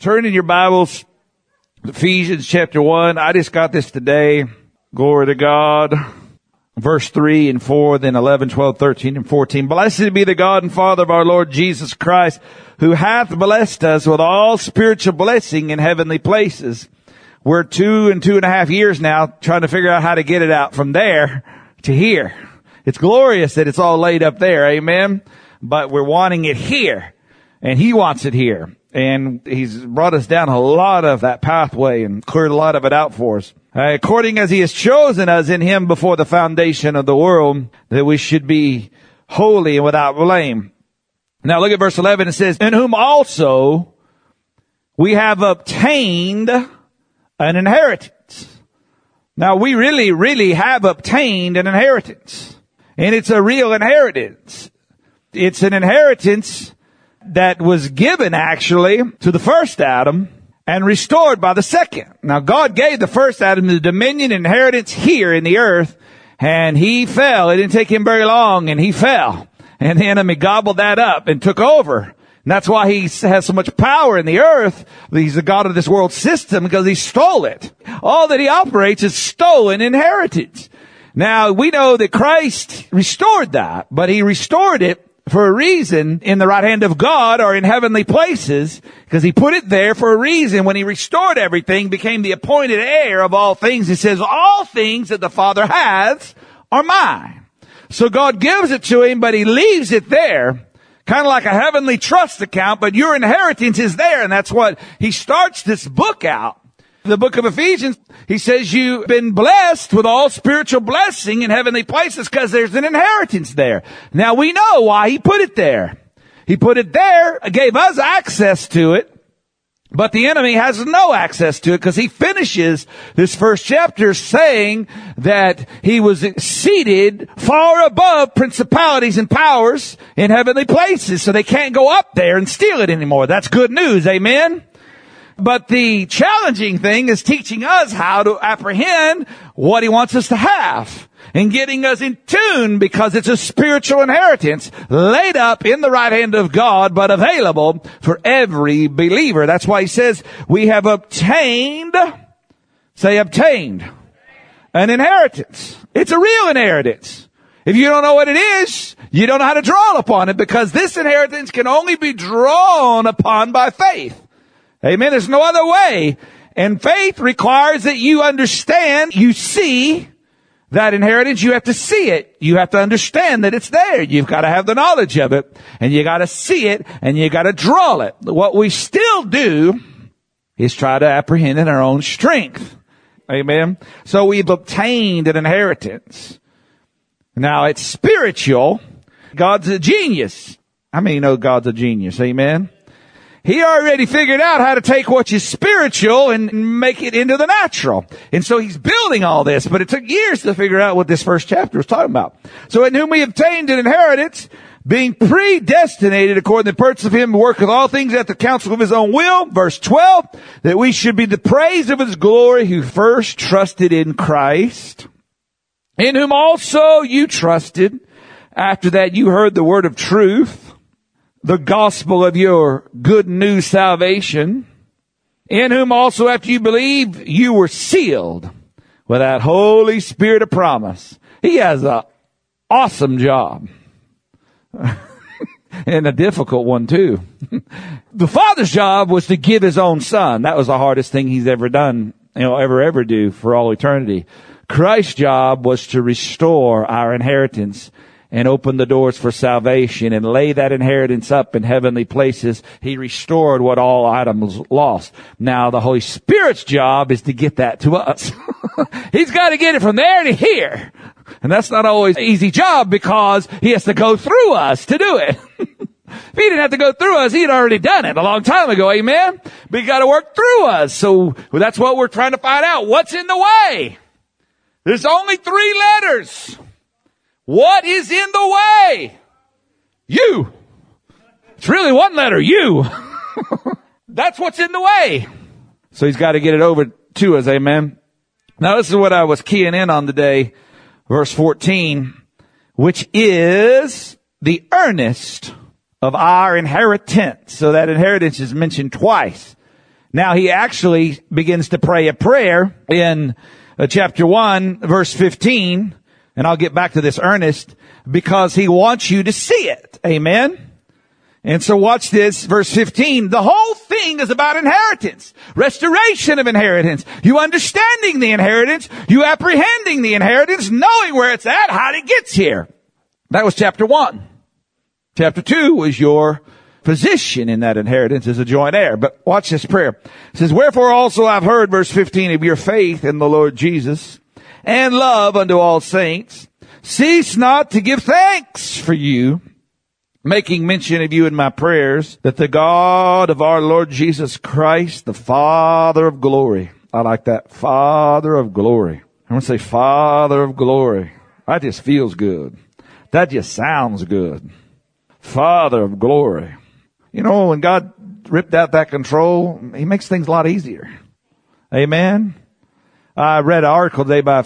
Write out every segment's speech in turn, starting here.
Turn in your Bibles, Ephesians chapter 1. I just got this today. Glory to God. Verse 3 and 4, then 11, 12, 13, and 14. Blessed be the God and Father of our Lord Jesus Christ, who hath blessed us with all spiritual blessing in heavenly places. We're 2.5 years now trying to figure out how to get it out from there to here. It's glorious that it's all laid up there, amen? But we're wanting it here, and He wants it here. And He's brought us down a lot of that pathway and cleared a lot of it out for us. According as He has chosen us in Him before the foundation of the world, that we should be holy and without blame. Now look at verse 11. It says, in whom also we have obtained an inheritance. Now we really have obtained an inheritance. And it's a real inheritance. It's an inheritance that was given actually to the first Adam and restored by the second. Now God gave the first Adam the dominion and inheritance here in the earth, and he fell. It didn't take him very long, and he fell. And the enemy gobbled that up and took over. And that's why he has so much power in the earth. He's the God of this world system because he stole it. All that he operates is stolen inheritance. Now we know that Christ restored that, but he restored it for a reason in the right hand of God or in heavenly places, because he put it there for a reason. When he restored everything, became the appointed heir of all things. He says, all things that the Father has are mine. So God gives it to him, but he leaves it there, kind of like a heavenly trust account, but your inheritance is there. And that's what he starts this book out. The book of Ephesians, he says you've been blessed with all spiritual blessing in heavenly places because there's an inheritance there. Now we know why he put it there. He put it there, gave us access to it, but the enemy has no access to it because he finishes this first chapter saying that he was seated far above principalities and powers in heavenly places, so they can't go up there and steal it anymore. That's good news, amen? But the challenging thing is teaching us how to apprehend what he wants us to have and getting us in tune, because it's a spiritual inheritance laid up in the right hand of God, but available for every believer. That's why he says we have obtained, say obtained, an inheritance. It's a real inheritance. If you don't know what it is, you don't know how to draw upon it, because this inheritance can only be drawn upon by faith. Amen. There's no other way. And faith requires that you understand, you see that inheritance. You have to see it. You have to understand that it's there. You've got to have the knowledge of it, and you got to see it, and you got to draw it. What we still do is try to apprehend in our own strength. Amen. So we've obtained an inheritance. Now it's spiritual. God's a genius. How many know God's a genius? Amen. He already figured out how to take what is spiritual and make it into the natural. And so he's building all this, but it took years to figure out what this first chapter was talking about. So in whom we obtained an inheritance, being predestinated according to the purpose of him who worketh all things at the counsel of his own will. Verse 12, that we should be the praise of his glory, who first trusted in Christ, in whom also you trusted. After that you heard the word of truth, the gospel of your good news salvation, in whom also after you believed, you were sealed with that Holy Spirit of promise. He has an awesome job. And a difficult one too. The Father's job was to give his own Son. That was the hardest thing he's ever done, ever do for all eternity. Christ's job was to restore our inheritance and open the doors for salvation and lay that inheritance up in heavenly places. He restored what all Adam lost. Now the Holy Spirit's job is to get that to us. He's got to get it from there to here. And that's not always an easy job, because he has to go through us to do it. If he didn't have to go through us, he'd already done it a long time ago, amen? But he got to work through us. So that's what we're trying to find out. What's in the way? There's only 3 letters. What is in the way? You. It's really 1 letter, you. That's what's in the way. So he's got to get it over to us, amen? Now this is what I was keying in on today. Verse 14, which is the earnest of our inheritance. So that inheritance is mentioned twice. Now he actually begins to pray a prayer in chapter 1, verse 15. And I'll get back to this, Ernest, because he wants you to see it. Amen. And so watch this, verse 15. The whole thing is about inheritance, restoration of inheritance, you understanding the inheritance, you apprehending the inheritance, knowing where it's at, how it gets here. That was chapter 1. Chapter 2 was your position in that inheritance as a joint heir. But watch this prayer. It says, wherefore also I've heard, verse 15, of your faith in the Lord Jesus and love unto all saints. Cease not to give thanks for you, making mention of you in my prayers, that the God of our Lord Jesus Christ, the Father of glory. I like that. Father of glory. I want to say Father of glory. That just feels good. That just sounds good. Father of glory. You know, when God ripped out that control, he makes things a lot easier. Amen. I read an article today by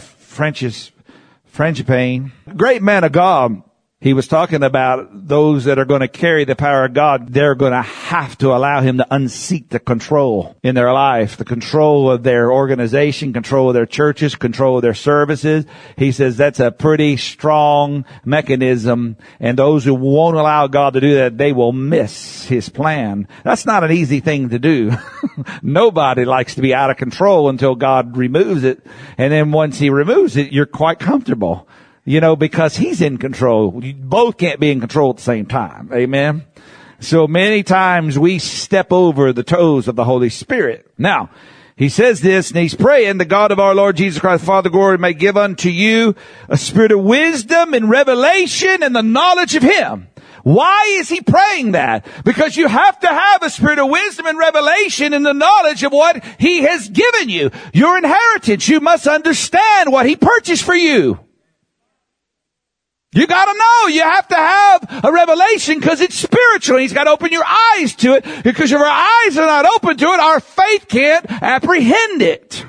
Frangipane, great man of God. He was talking about those that are going to carry the power of God. They're going to have to allow him to unseat the control in their life, the control of their organization, control of their churches, control of their services. He says that's a pretty strong mechanism. And those who won't allow God to do that, they will miss his plan. That's not an easy thing to do. Nobody likes to be out of control until God removes it. And then once he removes it, you're quite comfortable. You know, because he's in control. You both can't be in control at the same time. Amen. So many times we step over the toes of the Holy Spirit. Now, he says this, and he's praying, the God of our Lord Jesus Christ, Father, glory, may give unto you a spirit of wisdom and revelation and the knowledge of him. Why is he praying that? Because you have to have a spirit of wisdom and revelation and the knowledge of what he has given you. Your inheritance. You must understand what he purchased for you. You gotta know. You have to have a revelation because it's spiritual. He's got to open your eyes to it, because if our eyes are not open to it, our faith can't apprehend it.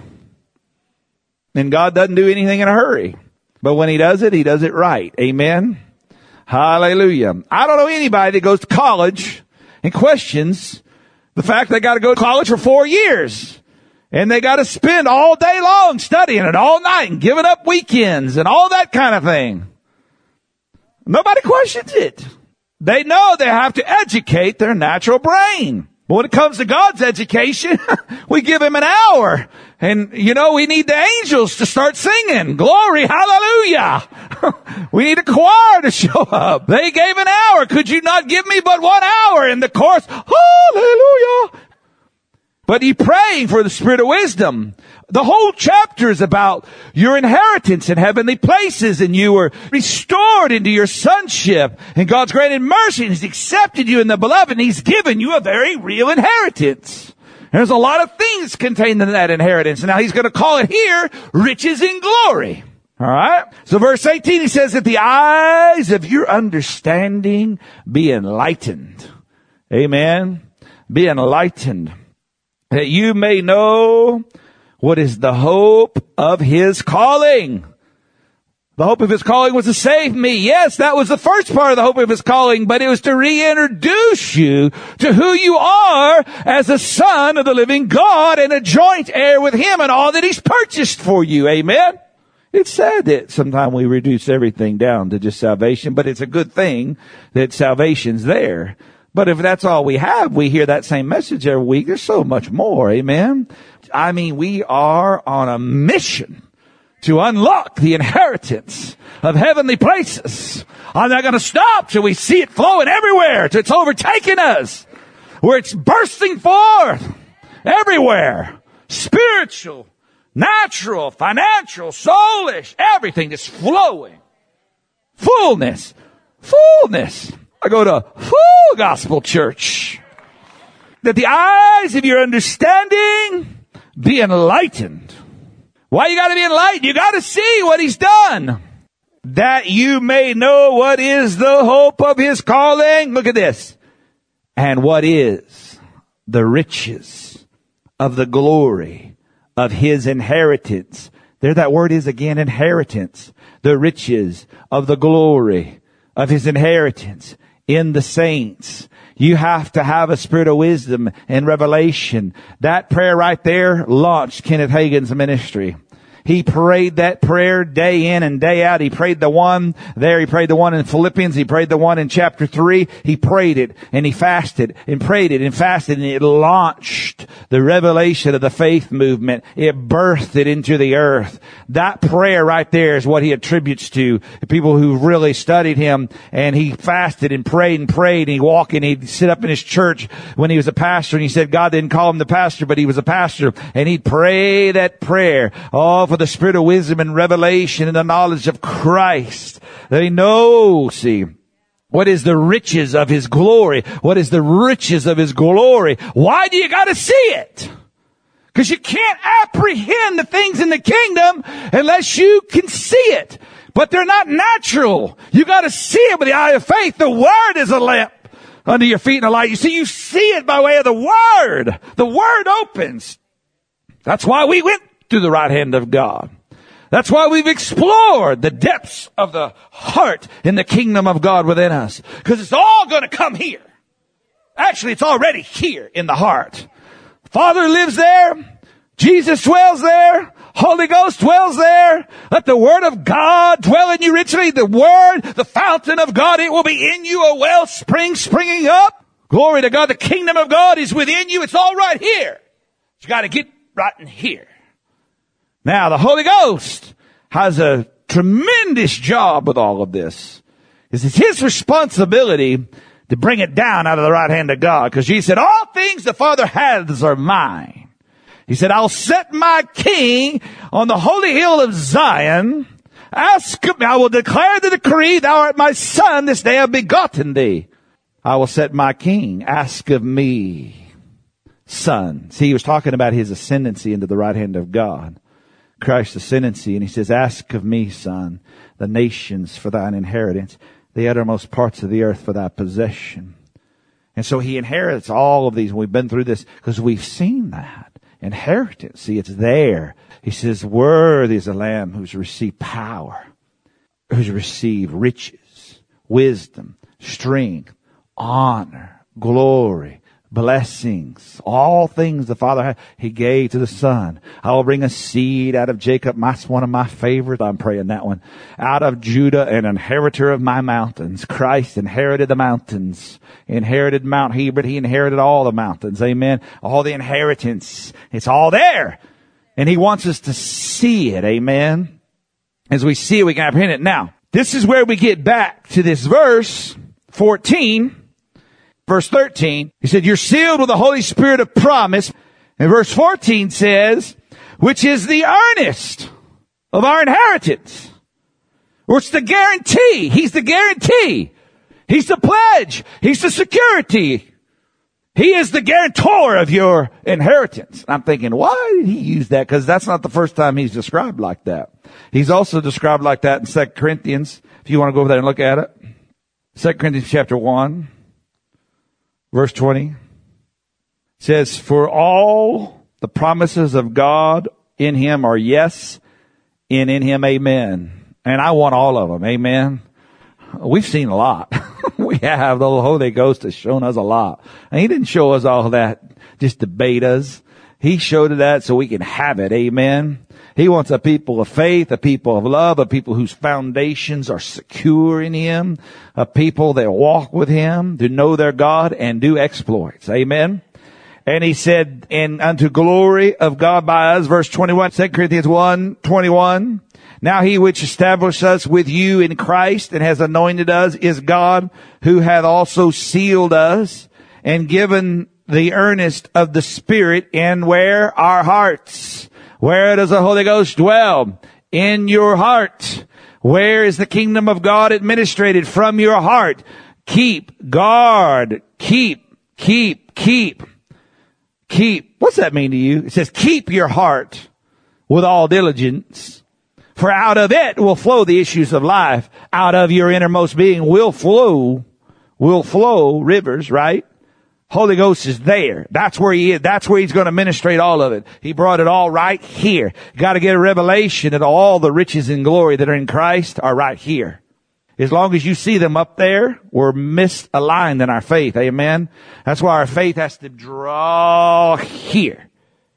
And God doesn't do anything in a hurry. But when he does it right. Amen. Hallelujah. I don't know anybody that goes to college and questions the fact they got to go to college for 4 years. And they got to spend all day long studying it, all night, and giving up weekends and all that kind of thing. Nobody questions it. They know they have to educate their natural brain. But when it comes to God's education, we give him an hour. And, you know, we need the angels to start singing. Glory, hallelujah. We need a choir to show up. They gave an hour. Could you not give me but 1 hour in the chorus? Hallelujah. But he's praying for the spirit of wisdom. The whole chapter is about your inheritance in heavenly places, and you were restored into your sonship, and God's granted mercy, and he's accepted you in the beloved, and he's given you a very real inheritance. There's a lot of things contained in that inheritance. Now he's going to call it here riches in glory. All right. So verse 18, he says that the eyes of your understanding be enlightened. Amen. Be enlightened, that you may know what is the hope of his calling. The hope of his calling was to save me. Yes, that was the first part of the hope of his calling, but it was to reintroduce you to who you are as a son of the living God and a joint heir with him and all that he's purchased for you. Amen. It's sad that sometimes we reduce everything down to just salvation, but it's a good thing that salvation's there. But if that's all we have, we hear that same message every week. There's so much more. Amen. I mean, we are on a mission to unlock the inheritance of heavenly places. I'm not going to stop till we see it flowing everywhere, till it's overtaking us, where it's bursting forth everywhere. Spiritual, natural, financial, soulish, everything is flowing. Fullness. I go to Full Gospel Church. That the eyes of your understanding be enlightened. Why you gotta be enlightened? You gotta see what he's done. That you may know what is the hope of his calling. Look at this. And what is the riches of the glory of his inheritance. There that word is again, inheritance. The riches of the glory of his inheritance in the saints. You have to have a spirit of wisdom and revelation. That prayer right there launched Kenneth Hagin's ministry. He prayed that prayer day in and day out. He prayed the one there. He prayed the one in Philippians. He prayed the one in chapter 3. He prayed it and he fasted and prayed it and fasted, and it launched the revelation of the faith movement. It birthed it into the earth. That prayer right there is what he attributes to the people who really studied him. And he fasted and prayed and he'd walk and he'd sit up in his church when he was a pastor, and he said God didn't call him the pastor, but he was a pastor, and he'd pray that prayer. Oh, for the spirit of wisdom and revelation and the knowledge of Christ. They know, see, what is the riches of his glory? What is the riches of his glory? Why do you got to see it? Because you can't apprehend the things in the kingdom unless you can see it. But they're not natural. You got to see it with the eye of faith. The word is a lamp under your feet and a light. You see it by way of the word. The word opens. That's why we went to the right hand of God. That's why we've explored the depths of the heart in the kingdom of God within us. Because it's all going to come here. Actually, it's already here in the heart. Father lives there. Jesus dwells there. Holy Ghost dwells there. Let the word of God dwell in you richly. The word, the fountain of God, it will be in you, a wellspring springing up. Glory to God. The kingdom of God is within you. It's all right here. You got to get right in here. Now, the Holy Ghost has a tremendous job with all of this. It's his responsibility to bring it down out of the right hand of God. Because Jesus said, all things the Father has are mine. He said, I'll set my king on the holy hill of Zion. I will declare the decree, thou art my son, this day I have begotten thee. I will set my king. Ask of me, son. See, he was talking about his ascendancy into the right hand of God. Christ's ascendancy, and he says, ask of me, son, the nations for thine inheritance, the uttermost parts of the earth for thy possession. And so he inherits all of these. We've been through this because we've seen that. Inheritance. See, it's there. He says, worthy is the Lamb who's received power, who's received riches, wisdom, strength, honor, glory, blessings, all things the Father had, he gave to the Son. I will bring a seed out of Jacob. That's one of my favorites. I'm praying that one. Out of Judah, an inheritor of my mountains. Christ inherited the mountains. Inherited Mount Hebron. He inherited all the mountains. Amen. All the inheritance. It's all there. And he wants us to see it. Amen. As we see it, we can apprehend it. Now, this is where we get back to this verse 14. Verse 13, he said, you're sealed with the Holy Spirit of promise. And verse 14 says, which is the earnest of our inheritance. Or it's the guarantee. He's the guarantee. He's the pledge. He's the security. He is the guarantor of your inheritance. I'm thinking, why did he use that? Because that's not the first time he's described like that. He's also described like that in 2 Corinthians. If you want to go over there and look at it. 2 Corinthians chapter 1. Verse 20 says, for all the promises of God in him are yes, and in him amen. And I want all of them. Amen. We've seen a lot. We have. The Holy Ghost has shown us a lot. And he didn't show us all that just to bait us. He showed us that so we can have it. Amen. He wants a people of faith, a people of love, a people whose foundations are secure in him, a people that walk with him, to know their God and do exploits. Amen. And he said, and unto glory of God by us, verse 21, 2 Corinthians 1:21. Now he which established us with you in Christ and has anointed us is God, who hath also sealed us and given the earnest of the Spirit in where? Our hearts. Where does the Holy Ghost dwell? In your heart. Where is the kingdom of God administrated? From your heart. Keep, guard, keep. What's that mean to you? It says, keep your heart with all diligence, for out of it will flow the issues of life. Out of your innermost being will flow rivers, right? Holy Ghost is there. That's where he is. That's where he's going to ministrate all of it. He brought it all right here. You got to get a revelation that all the riches and glory that are in Christ are right here. As long as you see them up there, we're misaligned in our faith. Amen. That's why our faith has to draw here.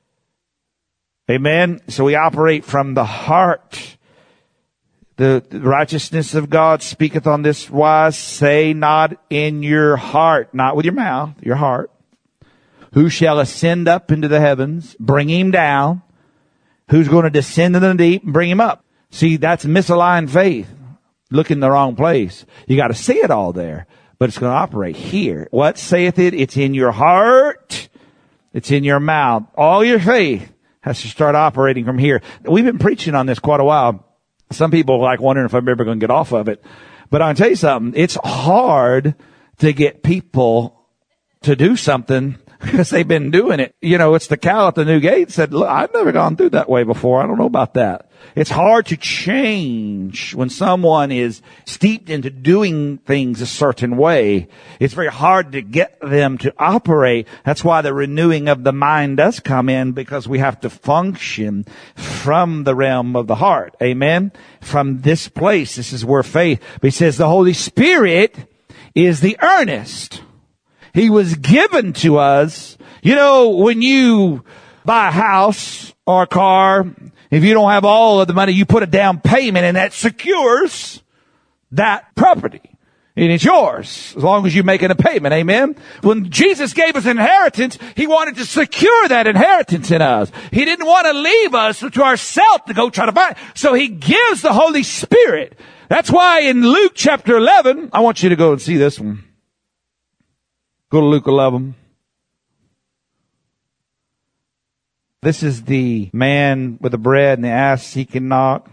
Amen. So we operate from the heart. The righteousness of God speaketh on this wise, say not in your heart, not with your mouth, your heart. Who shall ascend up into the heavens, bring him down? Who's going to descend into the deep and bring him up? See, that's misaligned faith. Look in the wrong place. You got to see it all there, but it's going to operate here. What saith it? It's in your heart. It's in your mouth. All your faith has to start operating from here. We've been preaching on this quite a while. Some people are like wondering if I'm ever going to get off of it. But I'll tell you something. It's hard to get people to do something because they've been doing it. You know, it's the cow at the new gate said, look, I've never gone through that way before. I don't know about that. It's hard to change when someone is steeped into doing things a certain way. It's very hard to get them to operate. That's why the renewing of the mind does come in, because we have to function from the realm of the heart. Amen. From this place, this is where faith, but he says the Holy Spirit is the earnest. He was given to us. You know, when you buy a house or a car, if you don't have all of the money, you put a down payment and that secures that property. And it's yours as long as you're making a payment. Amen. When Jesus gave us inheritance, he wanted to secure that inheritance in us. He didn't want to leave us to ourselves to go try to find it. So he gives the Holy Spirit. That's why in Luke chapter 11, I want you to go and see this one. Go to Luke 11. This is the man with the bread and the ass seeking knock.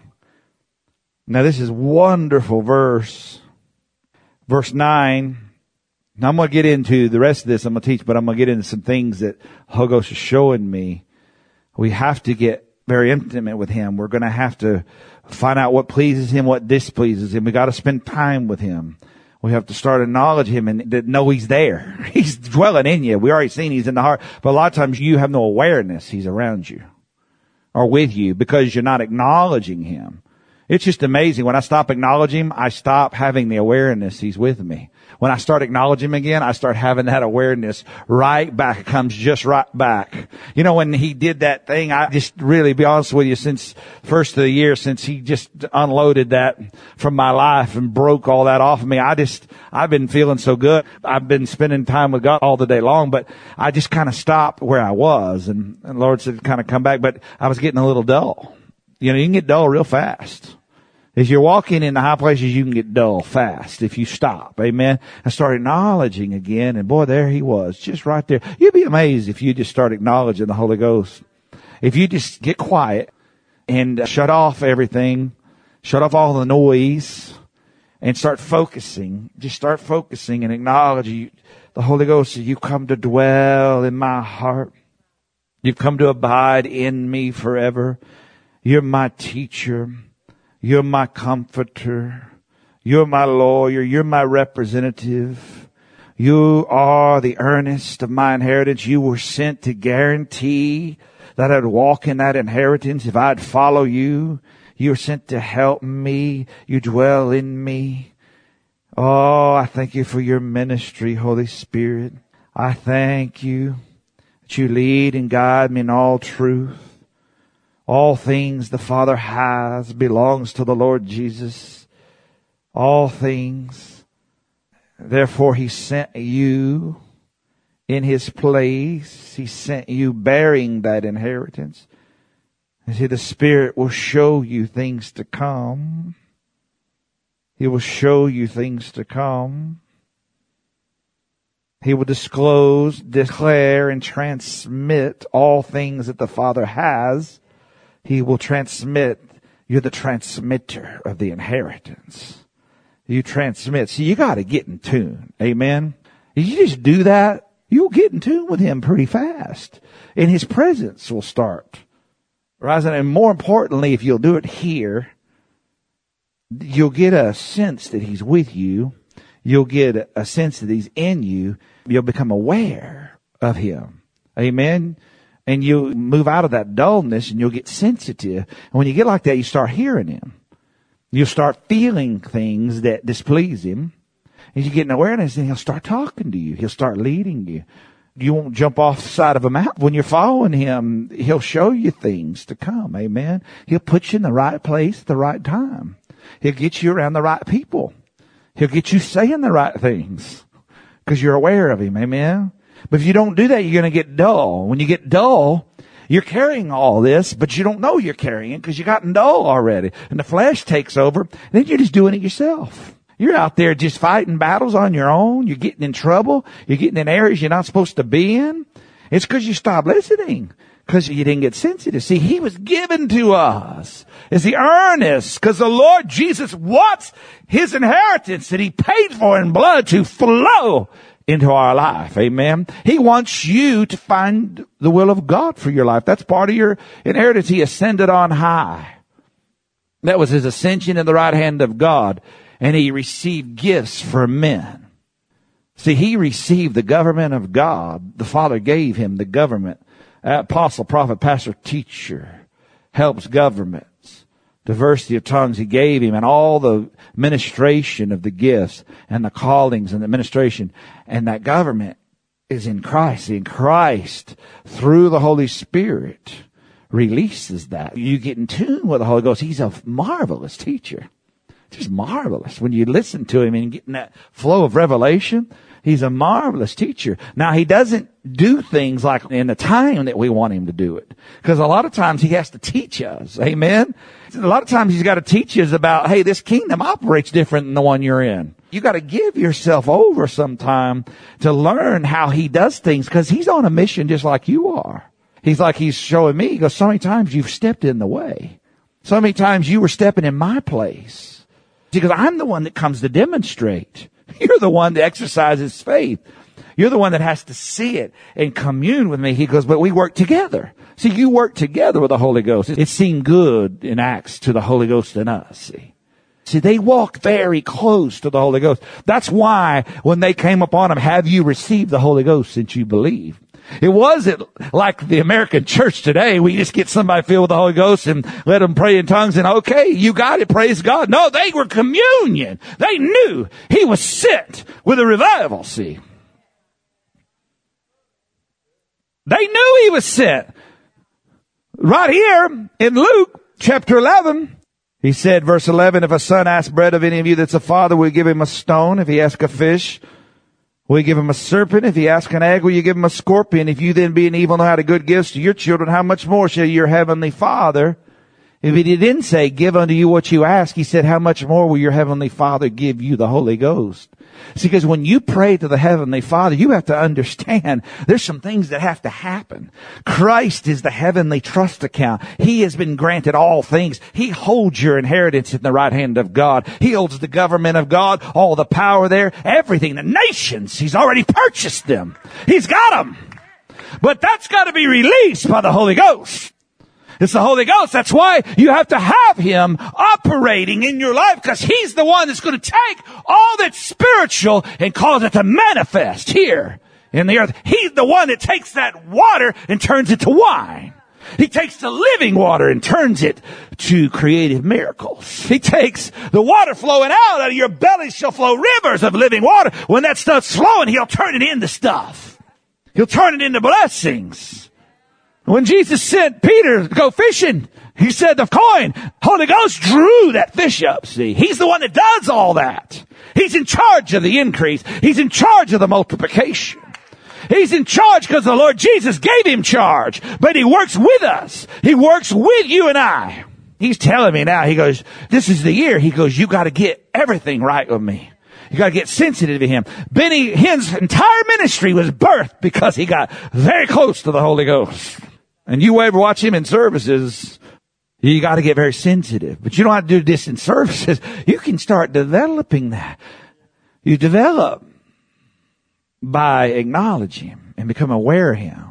Now this is wonderful verse. Verse 9. Now I'm going to get into the rest of this. I'm going to teach, but I'm going to get into some things that Holy Ghost is showing me. We have to get very intimate with him. We're going to have to find out what pleases him, what displeases him. We got to spend time with him. We have to start acknowledging him and to know he's there. He's dwelling in you. We already seen he's in the heart. But a lot of times you have no awareness he's around you or with you because you're not acknowledging him. It's just amazing. When I stop acknowledging him, I stop having the awareness he's with me. When I start acknowledging him again, I start having that awareness right back. It comes just right back. You know, when he did that thing, I just really, be honest with you, since first of the year, since he just unloaded that from my life and broke all that off of me, I've been feeling so good. I've been spending time with God all the day long, but I just kind of stopped where I was. And Lord said, kind of come back, but I was getting a little dull. You know, you can get dull real fast. As you're walking in the high places, you can get dull fast if you stop. Amen. I started acknowledging again, and boy, there he was, just right there. You'd be amazed if you just start acknowledging the Holy Ghost. If you just get quiet and shut off everything, shut off all the noise, and start focusing. Just start focusing and acknowledging the Holy Ghost. You've come to dwell in my heart. You've come to abide in me forever. You're my teacher. You're my comforter. You're my lawyer. You're my representative. You are the earnest of my inheritance. You were sent to guarantee that I'd walk in that inheritance if I'd follow you. You were sent to help me. You dwell in me. Oh, I thank you for your ministry, Holy Spirit. I thank you that you lead and guide me in all truth. All things the Father has belongs to the Lord Jesus. All things. Therefore, he sent you in his place. He sent you bearing that inheritance. And see, the Spirit will show you things to come. He will show you things to come. He will disclose, declare, and transmit all things that the Father has. He will transmit. You're the transmitter of the inheritance. You transmit. See, you got to get in tune. Amen. If you just do that, you'll get in tune with him pretty fast. And his presence will start rising. And more importantly, if you'll do it here, you'll get a sense that he's with you. You'll get a sense that he's in you. You'll become aware of him. Amen. And you move out of that dullness and you'll get sensitive. And when you get like that, you start hearing him. You'll start feeling things that displease him. As you get an awareness, then he'll start talking to you. He'll start leading you. You won't jump off the side of a mountain. When you're following him, he'll show you things to come. Amen. He'll put you in the right place at the right time. He'll get you around the right people. He'll get you saying the right things because you're aware of him. Amen. But if you don't do that, you're going to get dull. When you get dull, you're carrying all this, but you don't know you're carrying it because you gotten dull already. And the flesh takes over. And then you're just doing it yourself. You're out there just fighting battles on your own. You're getting in trouble. You're getting in areas you're not supposed to be in. It's because you stopped listening, because you didn't get sensitive. See, he was given to us as the earnest, because the Lord Jesus wants his inheritance that he paid for in blood to flow into our life. Amen. He wants you to find the will of God for your life. That's part of your inheritance. He ascended on high. That was his ascension in the right hand of God. And he received gifts from men. See, he received the government of God. The Father gave him the government. Apostle, prophet, pastor, teacher, helps governments. Diversity of tongues he gave him, and all the ministration of the gifts and the callings and the administration. And that government is in Christ. In Christ, through the Holy Spirit, releases that. You get in tune with the Holy Ghost. He's a marvelous teacher. Just marvelous. When you listen to him and get in that flow of revelation, he's a marvelous teacher. Now, he doesn't do things like in the time that we want him to do it. Because a lot of times he has to teach us. Amen? A lot of times he's got to teach us about, hey, this kingdom operates different than the one you're in. You got to give yourself over sometime to learn how he does things, because he's on a mission just like you are. He's showing me, he goes, so many times you've stepped in the way. So many times you were stepping in my place. Because I'm the one that comes to demonstrate. You're the one that exercises faith. You're the one that has to see it and commune with me. He goes, but we work together. See, you work together with the Holy Ghost. It seemed good in Acts to the Holy Ghost and us. See, they walk very close to the Holy Ghost. That's why when they came upon him, have you received the Holy Ghost since you believe? It wasn't like the American church today. We just get somebody filled with the Holy Ghost and let them pray in tongues and okay, you got it, praise God. No, they were communion. They knew he was sent with a revival, see. They knew he was sent. Right here in Luke chapter 11, he said, verse 11, if a son asks bread of any of you that's a father, will you give him a stone? If he asks a fish, will you give him a serpent? If he asks an egg, will you give him a scorpion? If you then being evil know how to give gifts to your children, how much more shall your heavenly Father? If he didn't say, give unto you what you ask, he said, how much more will your heavenly Father give you the Holy Ghost? See, because when you pray to the heavenly Father, you have to understand there's some things that have to happen. Christ is the heavenly trust account. He has been granted all things. He holds your inheritance in the right hand of God. He holds the government of God, all the power there, everything, the nations. He's already purchased them. He's got them. But that's got to be released by the Holy Ghost. It's the Holy Ghost. That's why you have to have him operating in your life, because he's the one that's going to take all that's spiritual and cause it to manifest here in the earth. He's the one that takes that water and turns it to wine. He takes the living water and turns it to creative miracles. He takes the water flowing out of your belly shall flow rivers of living water. When that stuff's flowing, he'll turn it into stuff. He'll turn it into blessings. When Jesus sent Peter to go fishing, he said the coin, Holy Ghost drew that fish up, see. He's the one that does all that. He's in charge of the increase. He's in charge of the multiplication. He's in charge because the Lord Jesus gave him charge. But he works with us. He works with you and I. He's telling me now, he goes, this is the year. He goes, you got to get everything right with me. You got to get sensitive to him. Benny Hinn's entire ministry was birthed because he got very close to the Holy Ghost. And you ever watch him in services, you got to get very sensitive. But you don't have to do this in services. You can start developing that. You develop by acknowledging him and become aware of him.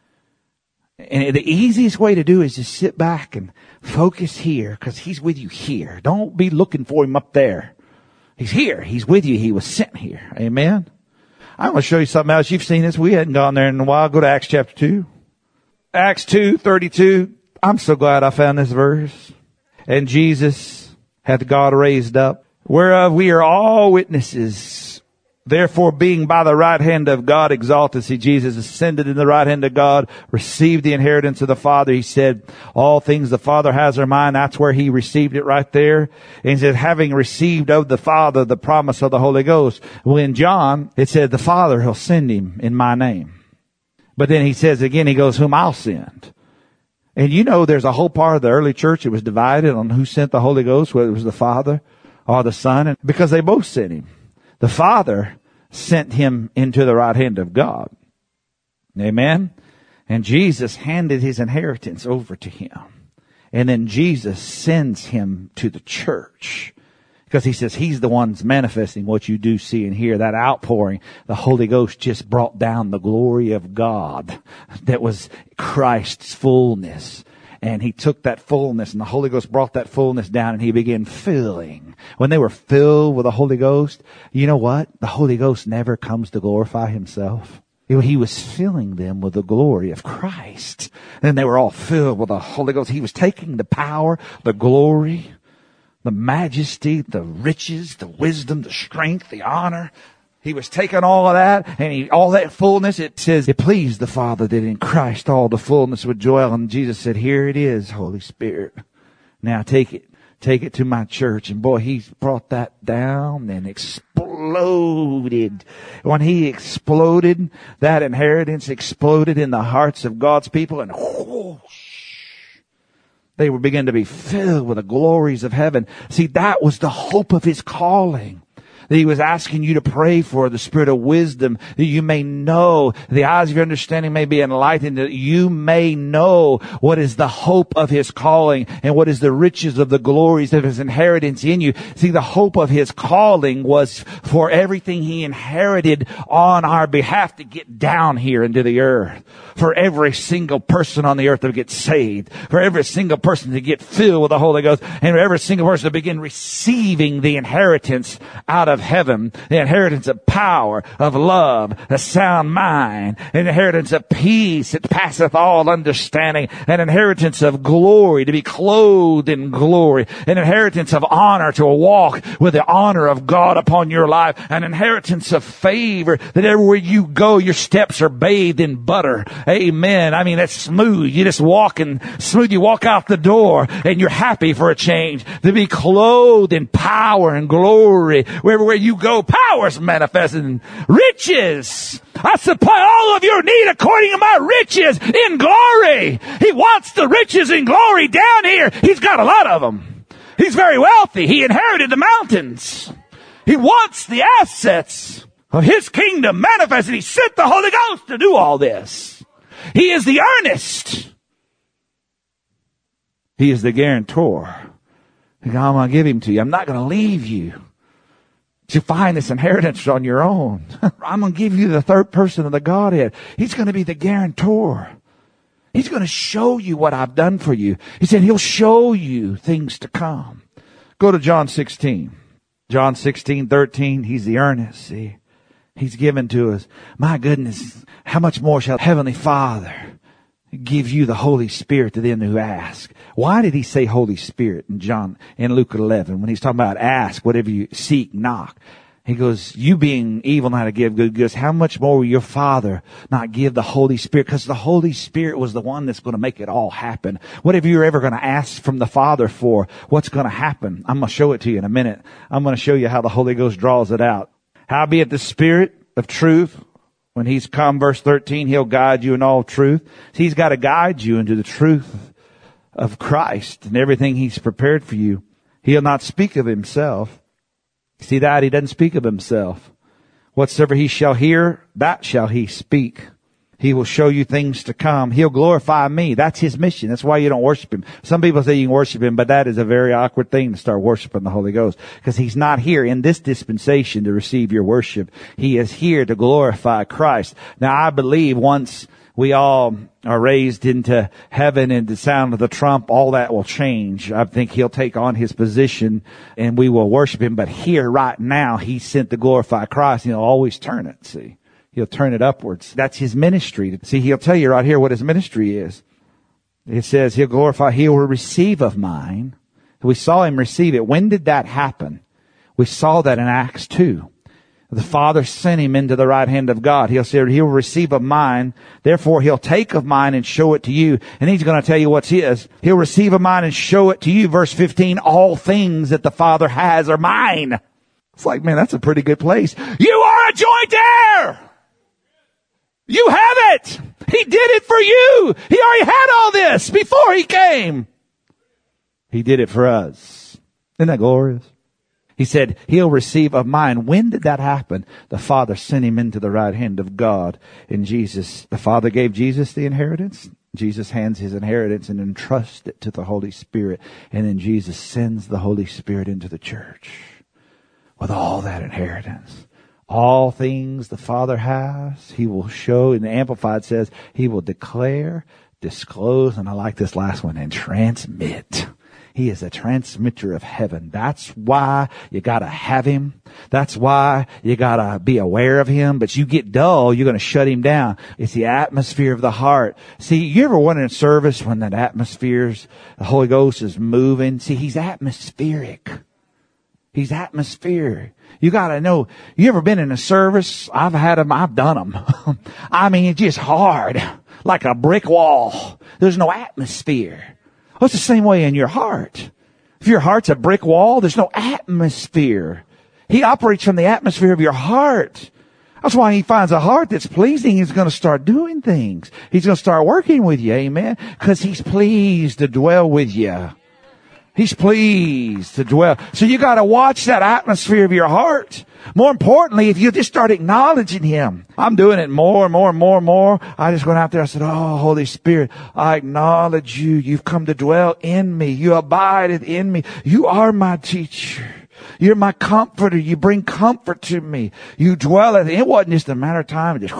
And the easiest way to do it is just sit back and focus here, because he's with you here. Don't be looking for him up there. He's here. He's with you. He was sent here. Amen. I'm going to show you something else. You've seen this. We hadn't gone there in a while. Go to Acts chapter 2. Acts 2:32. I'm so glad I found this verse. And Jesus hath God raised up, whereof we are all witnesses. Therefore, being by the right hand of God exalted, see, Jesus ascended in the right hand of God, received the inheritance of the Father. He said, all things the Father has are mine. That's where he received it right there. And he said, having received of the Father the promise of the Holy Ghost. Well, in John, it said, the Father, he'll send him in my name. But then he says again, he goes, whom I'll send. And you know, there's a whole part of the early church that was divided on who sent the Holy Ghost, whether it was the Father or the Son, and because they both sent him. The Father sent him into the right hand of God. Amen. And Jesus handed his inheritance over to him. And then Jesus sends him to the church. Because he says he's the one that's manifesting what you do see and hear. That outpouring, the Holy Ghost just brought down the glory of God. That was Christ's fullness. And he took that fullness, and the Holy Ghost brought that fullness down, and he began filling. When they were filled with the Holy Ghost, you know what? The Holy Ghost never comes to glorify himself. He was filling them with the glory of Christ. And they were all filled with the Holy Ghost. He was taking the power, the glory, the majesty, the riches, the wisdom, the strength, the honor. He was taking all of that, and all that fullness, it says, it pleased the Father that in Christ all the fullness would dwell. And Jesus said, here it is, Holy Spirit. Now take it to my church. And boy, he's brought that down and exploded. When he exploded, that inheritance exploded in the hearts of God's people, and whoosh, they were beginning to be filled with the glories of heaven. See, that was the hope of his calling. That he was asking you to pray for the spirit of wisdom, that you may know, the eyes of your understanding may be enlightened, that you may know what is the hope of his calling and what is the riches of the glories of his inheritance in you. See, the hope of his calling was for everything he inherited on our behalf to get down here into the earth. For every single person on the earth to get saved. For every single person to get filled with the Holy Ghost. And for every single person to begin receiving the inheritance out of heaven, the inheritance of power, of love, a sound mind, an inheritance of peace that passeth all understanding, an inheritance of glory, to be clothed in glory, an inheritance of honor, to walk with the honor of God upon your life, an inheritance of favor, that everywhere you go, your steps are bathed in butter. Amen. I mean, that's smooth. You just walk and smooth. You walk out the door and you're happy for a change. To be clothed in power and glory. Wherever you go, power's manifested in riches. I supply all of your need according to my riches in glory. He wants the riches in glory down here. He's got a lot of them. He's very wealthy. He inherited the mountains. He wants the assets of his kingdom manifested. He sent the Holy Ghost to do all this. He is the earnest. He is the guarantor. I'm going to give him to you. I'm not going to leave you to find this inheritance on your own. I'm going to give you the third person of the Godhead. He's going to be the guarantor. He's going to show you what I've done for you. He said he'll show you things to come. Go to John 16. John 16:13. He's the earnest. See, he's given to us. My goodness, how much more shall Heavenly Father give you the Holy Spirit to them who ask? Why did he say Holy Spirit in Luke 11 when he's talking about ask, whatever you seek, knock? He goes, you being evil not to give good gifts, how much more will your Father not give the Holy Spirit? Because the Holy Spirit was the one that's going to make it all happen. Whatever you're ever going to ask from the Father for, what's going to happen? I'm going to show it to you in a minute. I'm going to show you how the Holy Ghost draws it out. Howbeit the Spirit of truth, when he's come, verse 13, he'll guide you in all truth. So he's got to guide you into the truth of Christ and everything he's prepared for you. He'll not speak of himself. See that? He doesn't speak of himself. Whatsoever he shall hear, that shall he speak. He will show you things to come. He'll glorify me. That's his mission. That's why you don't worship him. Some people say you can worship him, but that is a very awkward thing to start worshiping the Holy Ghost. Because he's not here in this dispensation to receive your worship. He is here to glorify Christ. Now I believe once we all are raised into heaven and the sound of the trump, all that will change. I think he'll take on his position and we will worship him. But here right now, he's sent to glorify Christ. And he'll always turn it, see. He'll turn it upwards. That's his ministry. See, he'll tell you right here what his ministry is. It says he'll glorify, he will receive of mine. We saw him receive it. When did that happen? We saw that in Acts 2. The Father sent him into the right hand of God. He'll say, he'll receive of mine. Therefore, he'll take of mine and show it to you. And he's going to tell you what's his. He'll receive of mine and show it to you. Verse 15, all things that the Father has are mine. It's like, man, that's a pretty good place. You are a joint heir. You have it. He did it for you. He already had all this before he came. He did it for us. Isn't that glorious? He said, he'll receive of mine. When did that happen? The Father sent him into the right hand of God. And Jesus, the Father gave Jesus the inheritance. Jesus hands his inheritance and entrusts it to the Holy Spirit. And then Jesus sends the Holy Spirit into the church with all that inheritance. All things the Father has, he will show. And the Amplified says, he will declare, disclose, and I like this last one, and transmit. He is a transmitter of heaven. That's why you gotta have him. That's why you gotta be aware of him. But you get dull, you're gonna shut him down. It's the atmosphere of the heart. See, you ever went in service when that atmosphere's, the Holy Ghost is moving? See, he's atmospheric. He's atmospheric. You gotta know, you ever been in a service? I've had them, I've done them. I mean, it's just hard. Like a brick wall. There's no atmosphere. Well, it's the same way in your heart. If your heart's a brick wall, there's no atmosphere. He operates from the atmosphere of your heart. That's why he finds a heart that's pleasing. He's going to start doing things. He's going to start working with you. Amen. Because he's pleased to dwell with you. He's pleased to dwell. So you got to watch that atmosphere of your heart. More importantly, if you just start acknowledging him. I'm doing it more and more and more and more. I just went out there. I said, oh, Holy Spirit, I acknowledge you. You've come to dwell in me. You abided in me. You are my teacher. You're my comforter. You bring comfort to me. You dwell in it. It wasn't just a matter of time. Just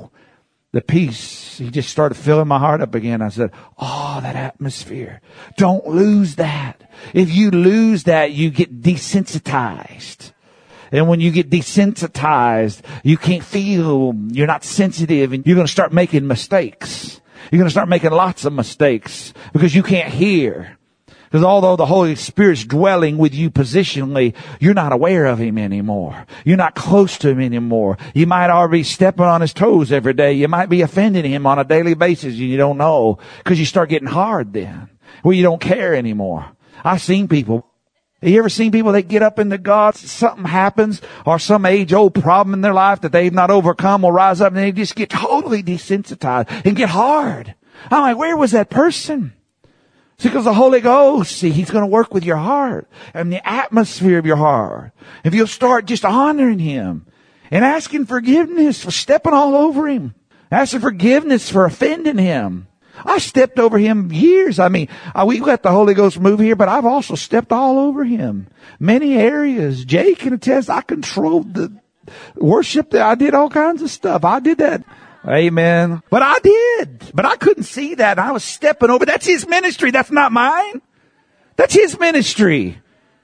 the peace. He just started filling my heart up again. I said, oh, that atmosphere. Don't lose that. If you lose that, you get desensitized. And when you get desensitized, you can't feel, you're not sensitive, and you're going to start making mistakes. You're going to start making lots of mistakes because you can't hear. Because although the Holy Spirit's dwelling with you positionally, you're not aware of him anymore. You're not close to him anymore. You might already be stepping on his toes every day. You might be offending him on a daily basis and you don't know because you start getting hard then where you don't care anymore. I've seen people. Have you ever seen people that get up into God, something happens, or some age-old problem in their life that they've not overcome will rise up and they just get totally desensitized and get hard. I'm like, where was that person? See, because the Holy Ghost, see, he's going to work with your heart and the atmosphere of your heart. If you'll start just honoring him and asking forgiveness for stepping all over him, asking forgiveness for offending him. I stepped over him years. I mean, we let the Holy Ghost move here, but I've also stepped all over him. Many areas. Jay can attest, I controlled the worship. I did all kinds of stuff. I did that. Amen. But I did. But I couldn't see that. I was stepping over. That's his ministry. That's not mine. That's his ministry.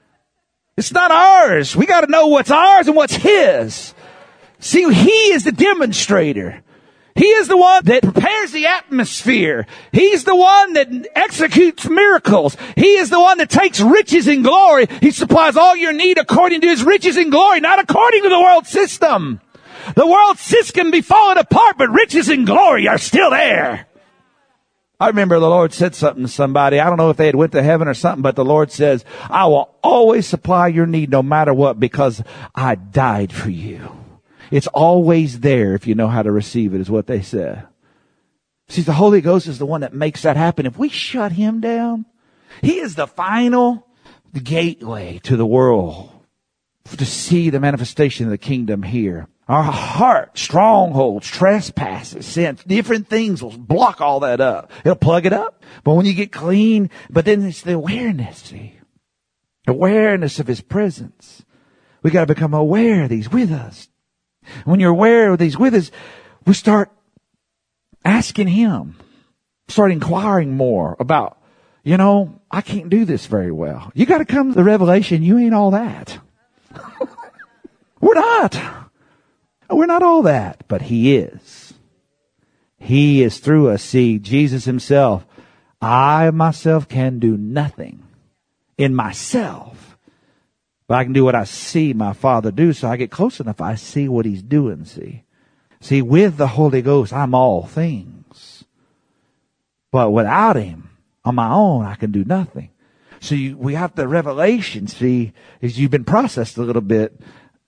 It's not ours. We got to know what's ours and what's his. See, he is the demonstrator. He is the one that prepares the atmosphere. He's the one that executes miracles. He is the one that takes riches and glory. He supplies all your need according to his riches and glory, not according to the world system. The world system can be falling apart, but riches and glory are still there. I remember the Lord said something to somebody. I don't know if they had went to heaven or something, but the Lord says, I will always supply your need no matter what because I died for you. It's always there if you know how to receive it, is what they said. See, the Holy Ghost is the one that makes that happen. If we shut him down, he is the final gateway to the world to see the manifestation of the kingdom here. Our heart, strongholds, trespasses, sins, different things will block all that up. It'll plug it up. But when you get clean, but then it's the awareness, see? Awareness of his presence. We got to become aware that he's with us. When you're aware that he's with us, we start asking him, start inquiring more about, I can't do this very well. You got to come to the revelation you ain't all that. We're not. We're not all that, but he is. He is through us. See, Jesus himself, I myself can do nothing in myself. But I can do what I see my Father do, so I get close enough. I see what he's doing, See, with the Holy Ghost, I'm all things. But without him, on my own, I can do nothing. So we have the revelation, see, as you've been processed a little bit,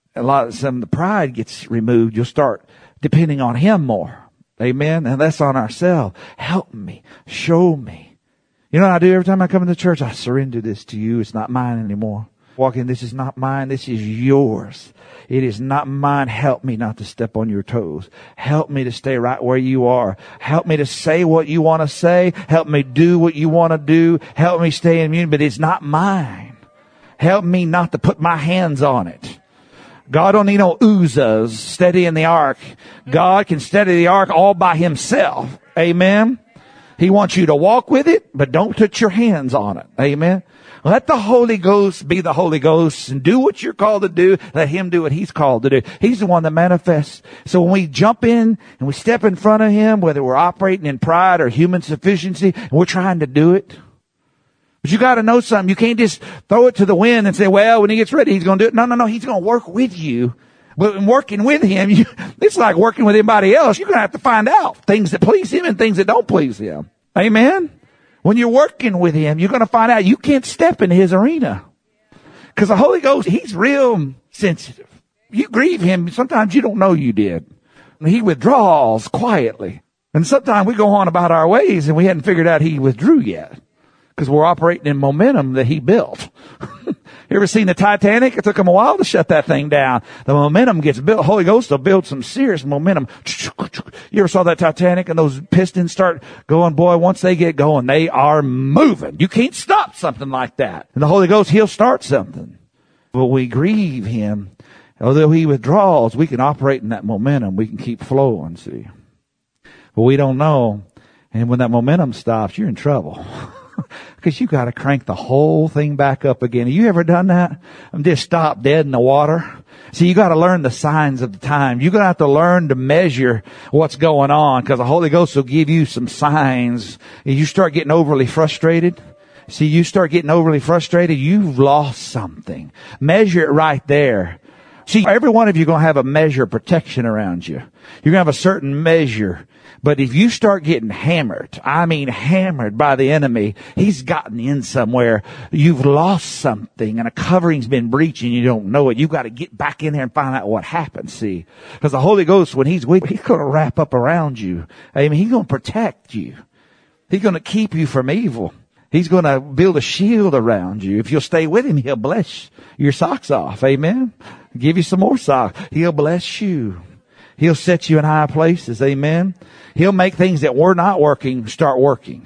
some of the pride gets removed. You'll start depending on him more. Amen. And that's on ourselves. Help me. Show me. You know what I do every time I come into church? I surrender this to you. It's not mine anymore. Walk in, this is not mine. This is yours. It is not mine. Help me not to step on your toes. Help me to stay right where you are. Help me to say what you want to say. Help me do what you want to do. Help me stay in union, but it's not mine. Help me not to put my hands on it. God don't need no Uzzas steadying the ark. God can steady the ark all by himself. Amen. He wants you to walk with it, but don't put your hands on it. Amen. Let the Holy Ghost be the Holy Ghost and do what you're called to do. Let him do what he's called to do. He's the one that manifests. So when we jump in and we step in front of him, whether we're operating in pride or human sufficiency, and we're trying to do it. But you got to know something. You can't just throw it to the wind and say, well, when he gets ready, he's going to do it. No. He's going to work with you. But in working with him, it's like working with anybody else. You're going to have to find out things that please him and things that don't please him. Amen. When you're working with him, you're going to find out you can't step into his arena. Because the Holy Ghost, he's real sensitive. You grieve him, sometimes you don't know you did. He withdraws quietly. And sometimes we go on about our ways and we hadn't figured out he withdrew yet. Because we're operating in momentum that he built. You ever seen the Titanic? It took him a while to shut that thing down. The momentum gets built. Holy Ghost will build some serious momentum. You ever saw that Titanic and those pistons start going? Boy, once they get going, they are moving. You can't stop something like that. And the Holy Ghost, he'll start something. But we grieve him. Although he withdraws, we can operate in that momentum. We can keep flowing, see. But we don't know. And when that momentum stops, you're in trouble. Because you got to crank the whole thing back up again. Have you ever done that? I'm just stopped dead in the water. See, you got to learn the signs of the time. You're going to have to learn to measure what's going on, because the Holy Ghost will give you some signs. And you start getting overly frustrated. See, you start getting overly frustrated, you've lost something. Measure it right there. See, every one of you are going to have a measure of protection around you. You're going to have a certain measure. But if you start getting hammered, I mean hammered by the enemy, he's gotten in somewhere, you've lost something and a covering's been breached and you don't know it. You've got to get back in there and find out what happened, see. Because the Holy Ghost, when he's with you, he's going to wrap up around you. I mean, he's going to protect you. He's going to keep you from evil. He's going to build a shield around you. If you'll stay with him, he'll bless your socks off. Amen. Give you some more socks. He'll bless you. He'll set you in high places. Amen. He'll make things that were not working start working.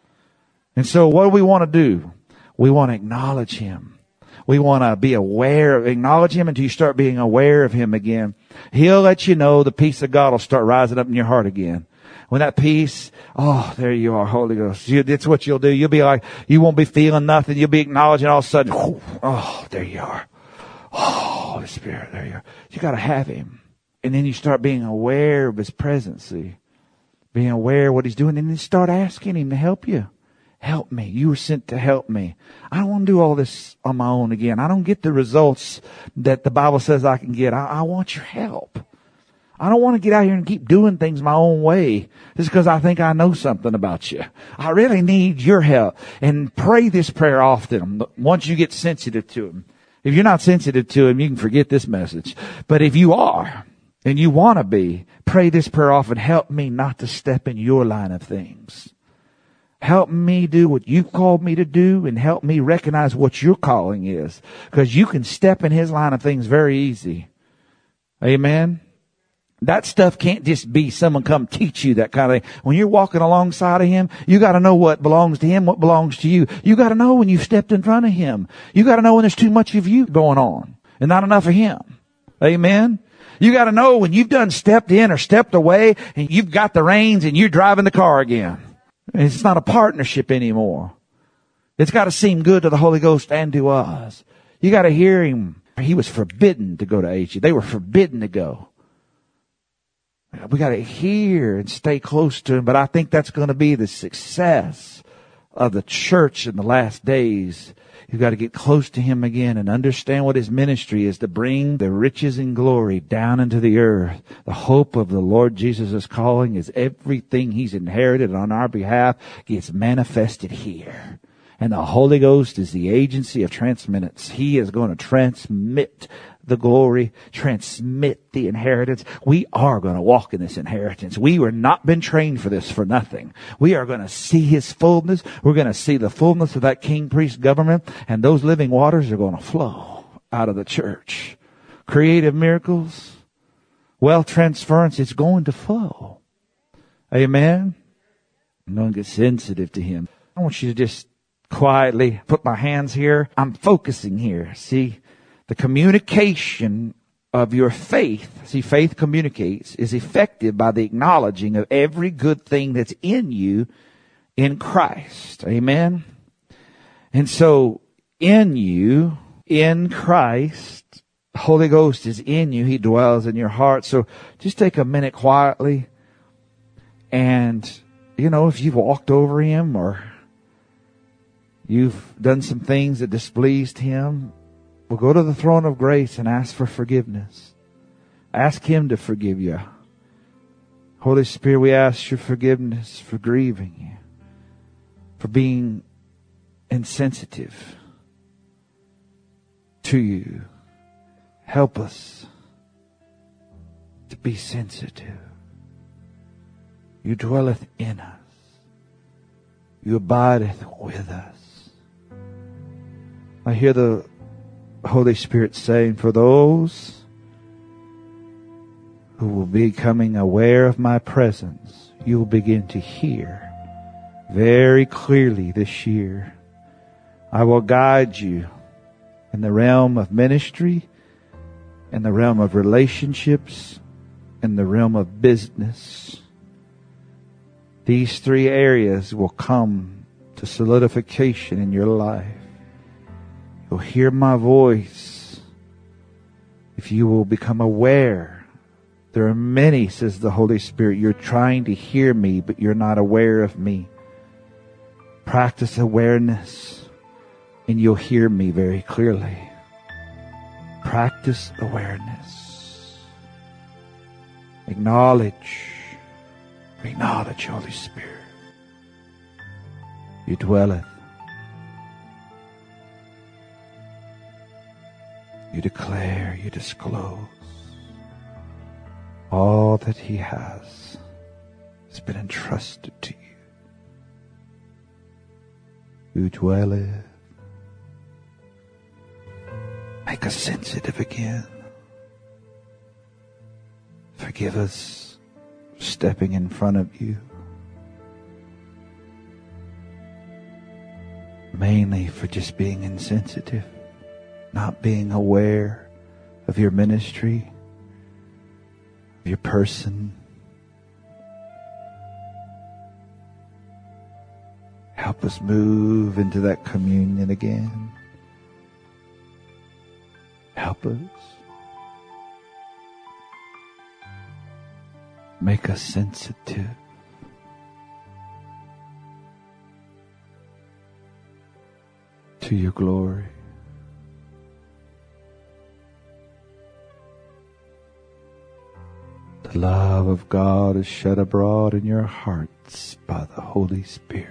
And so what do we want to do? We want to acknowledge him. We want to be aware, acknowledge him until you start being aware of him again. He'll let you know the peace of God will start rising up in your heart again. When that peace, oh, there you are, Holy Ghost. That's what you'll do. You'll be like, you won't be feeling nothing. You'll be acknowledging all of a sudden, oh, there you are. Oh, Holy Spirit, there you are. You got to have him. And then you start being aware of his presence, see. Being aware of what he's doing. And then start asking him to help you. Help me. You were sent to help me. I don't want to do all this on my own again. I don't get the results that the Bible says I can get. I want your help. I don't want to get out here and keep doing things my own way just because I think I know something about you. I really need your help. And pray this prayer often once you get sensitive to him. If you're not sensitive to him, you can forget this message. But if you are, and you want to be, pray this prayer often. Help me not to step in your line of things. Help me do what you've called me to do, and help me recognize what your calling is. Because you can step in his line of things very easy. Amen. That stuff can't just be someone come teach you that kind of thing. When you're walking alongside of him, you got to know what belongs to him, what belongs to you. You got to know when you've stepped in front of him. You got to know when there's too much of you going on and not enough of him. Amen. You got to know when you've done stepped in or stepped away and you've got the reins and you're driving the car again. It's not a partnership anymore. It's got to seem good to the Holy Ghost and to us. You got to hear him. He was forbidden to go to HE. They were forbidden to go. We got to hear and stay close to him. But I think that's going to be the success of the church in the last days. You've got to get close to Him again and understand what His ministry is, to bring the riches and glory down into the earth. The hope of the Lord Jesus' calling is everything He's inherited on our behalf gets manifested here. And the Holy Ghost is the agency of transmittance. He is going to transmit the glory, transmit the inheritance. We are going to walk in this inheritance. We were not been trained for this for nothing. We are going to see His fullness. We're going to see the fullness of that king-priest government, and those living waters are going to flow out of the church. Creative miracles, wealth transference, it's going to flow. Amen? I'm going to get sensitive to Him. I want you to just quietly put my hands here. I'm focusing here. See, the communication of your faith, see, faith communicates, is effective by the acknowledging of every good thing that's in you in Christ. Amen? And so, in you, in Christ, the Holy Ghost is in you. He dwells in your heart. So, just take a minute quietly. And, if you've walked over Him or you've done some things that displeased Him, well, go to the throne of grace and ask for forgiveness. Ask Him to forgive you. Holy Spirit, we ask your forgiveness for grieving you, for being insensitive to you. Help us to be sensitive. You dwelleth in us. You abideth with us. I hear the Holy Spirit saying, for those who will be becoming aware of my presence, you will begin to hear very clearly this year. I will guide you in the realm of ministry, in the realm of relationships, in the realm of business. These three areas will come to solidification in your life. You'll hear my voice if you will become aware. There are many, says the Holy Spirit, you're trying to hear me, but you're not aware of me. Practice awareness, and you'll hear me very clearly. Practice awareness. Acknowledge, Holy Spirit. You dwelleth. You declare, you disclose. All that He has been entrusted to you. You dwelleth. Make us sensitive again. Forgive us for stepping in front of you. Mainly for just being insensitive. Not being aware of your ministry, of your person. Help us move into that communion again. Help us. Make us sensitive. To your glory. The love of God is shed abroad in your hearts by the Holy Spirit.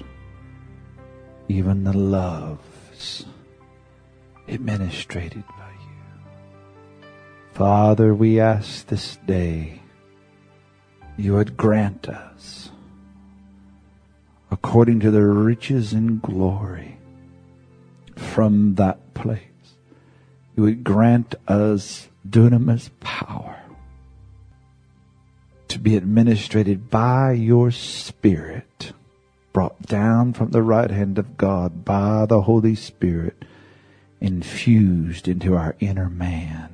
Even the loves administrated by you. Father, we ask this day you would grant us, according to the riches and glory from that place, you would grant us dunamis power to be administrated by your Spirit, brought down from the right hand of God by the Holy Spirit, infused into our inner man.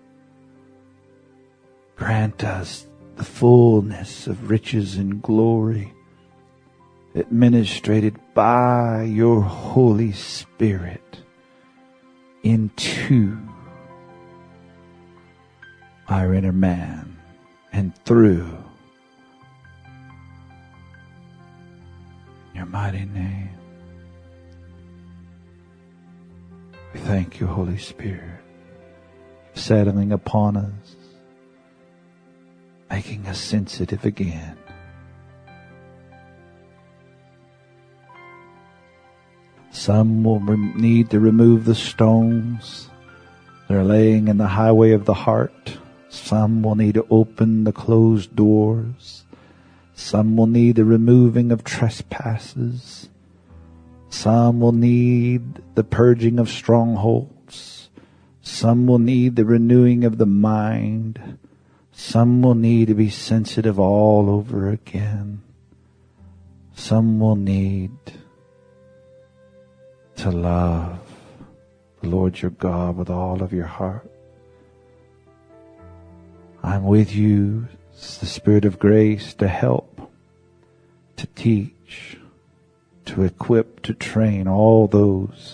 Grant us the fullness of riches and glory, administrated by your Holy Spirit into our inner man and through. In your mighty name. We thank you, Holy Spirit, settling upon us, making us sensitive again. Some will need to remove the stones that are laying in the highway of the heart. Some will need to open the closed doors. Some will need the removing of trespasses. Some will need the purging of strongholds. Some will need the renewing of the mind. Some will need to be sensitive all over again. Some will need to love the Lord your God with all of your heart. I'm with you, the Spirit of grace, to help, to teach, to equip, to train all those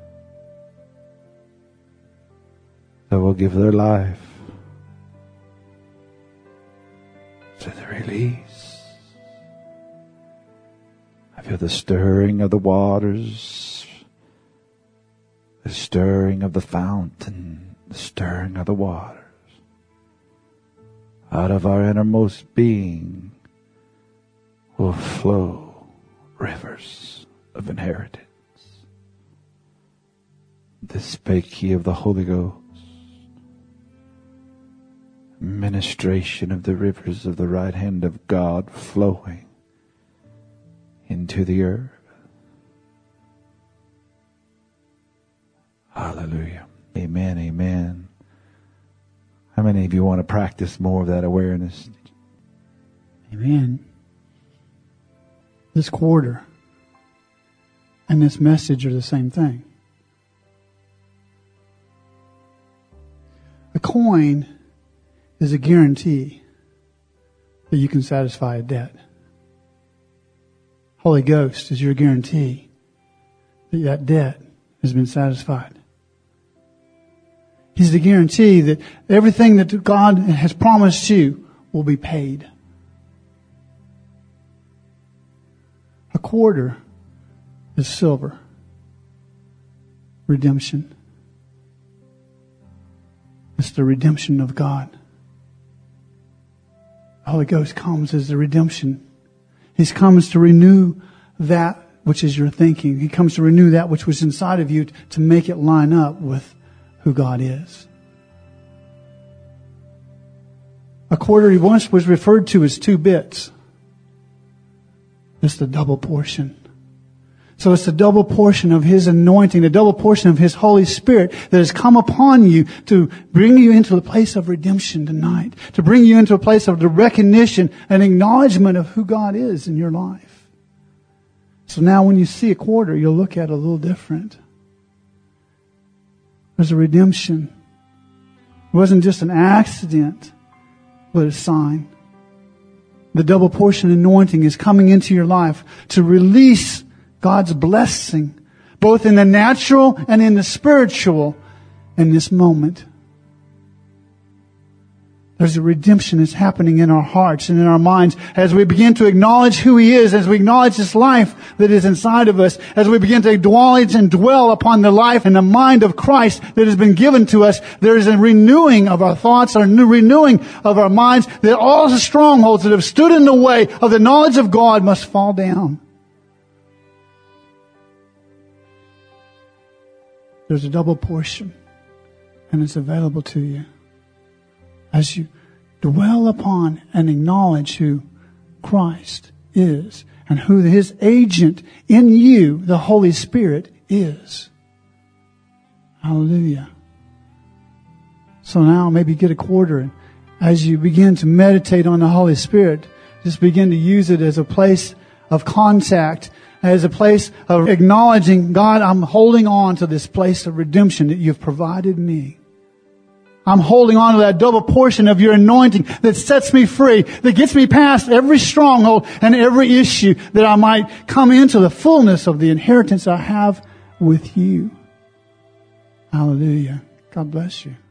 that will give their life to the release. I feel the stirring of the waters, the stirring of the fountain, the stirring of the waters. Out of our innermost being will flow rivers of inheritance. This spake he of the Holy Ghost, ministration of the rivers of the right hand of God flowing into the earth. Hallelujah. Amen, amen. How many of you want to practice more of that awareness? Amen. This quarter and this message are the same thing. A coin is a guarantee that you can satisfy a debt. Holy Ghost is your guarantee that that debt has been satisfied. He's the guarantee that everything that God has promised you will be paid. A quarter is silver. Redemption. It's the redemption of God. The Holy Ghost comes as the redemption. He comes to renew that which is your thinking. He comes to renew that which was inside of you to make it line up with who God is. A quarter once was referred to as 2 bits. It's the double portion. So it's the double portion of His anointing, the double portion of His Holy Spirit that has come upon you to bring you into the place of redemption tonight, to bring you into a place of the recognition and acknowledgement of who God is in your life. So now when you see a quarter, you'll look at it a little different. There's a redemption. It wasn't just an accident, but a sign. The double portion anointing is coming into your life to release God's blessing, both in the natural and in the spiritual, in this moment. There's a redemption that's happening in our hearts and in our minds as we begin to acknowledge who He is, as we acknowledge this life that is inside of us, as we begin to acknowledge and dwell upon the life and the mind of Christ that has been given to us. There is a renewing of our thoughts, a new renewing of our minds, that all the strongholds that have stood in the way of the knowledge of God must fall down. There's a double portion, and it's available to you as you dwell upon and acknowledge who Christ is and who His agent in you, the Holy Spirit, is. Hallelujah. So now maybe get a quarter, and as you begin to meditate on the Holy Spirit, just begin to use it as a place of contact, as a place of acknowledging, God, I'm holding on to this place of redemption that You've provided me. I'm holding on to that double portion of Your anointing that sets me free, that gets me past every stronghold and every issue, that I might come into the fullness of the inheritance I have with You. Hallelujah. God bless you.